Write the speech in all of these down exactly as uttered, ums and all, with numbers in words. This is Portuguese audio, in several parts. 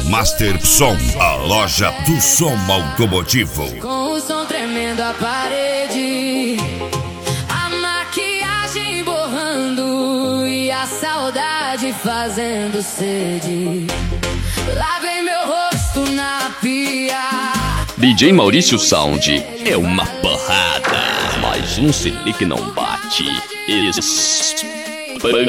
Master Som, a loja do som automotivo. Com o som tremendo a parede, a maquiagem borrando e a saudade fazendo sede. Lavei meu rosto na pia. D J Maurício Sound é uma porrada, mas um C D que não bate. Espanca.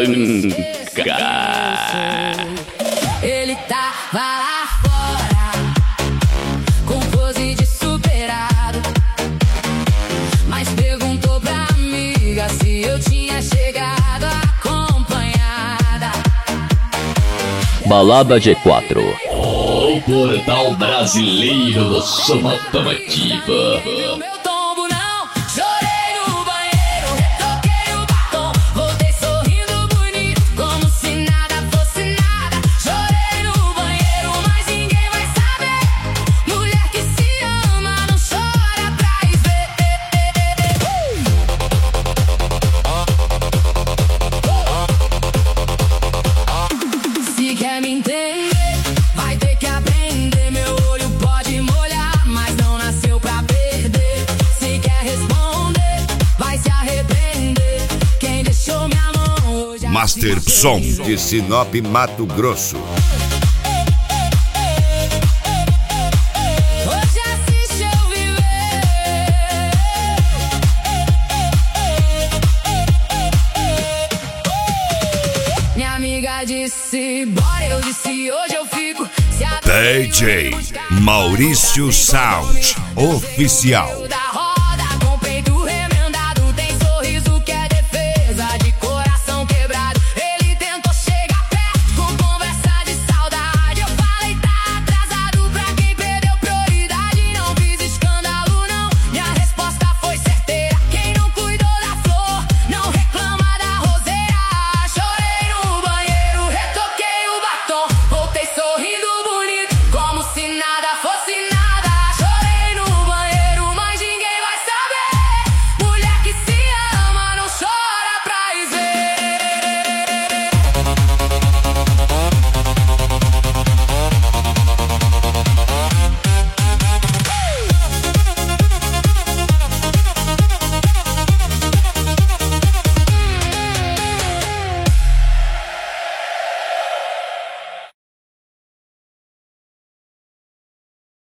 Ele tava lá fora, com pose de superado, mas perguntou pra amiga se eu tinha chegado acompanhada. Balada G quatro, o portal brasileiro do som automotivo. Meu tombo não, chorei no banheiro, retoquei o batom, voltei sorrindo bonito, como se nada fosse nada. Chorei no banheiro, mas ninguém vai saber. Mulher que se ama não chora pra ver. Se quer me entender, vai ter que aprender. Meu olho pode molhar, mas não nasceu pra perder. Se quer responder, vai se arrepender. Quem deixou minha mão hoje Master assiste Som, esse de Sinop, Mato Grosso. Hoje assiste eu viver. Minha amiga disse, bora, eu disse, hoje eu fico. Se a D J Maurício Sound, oficial. da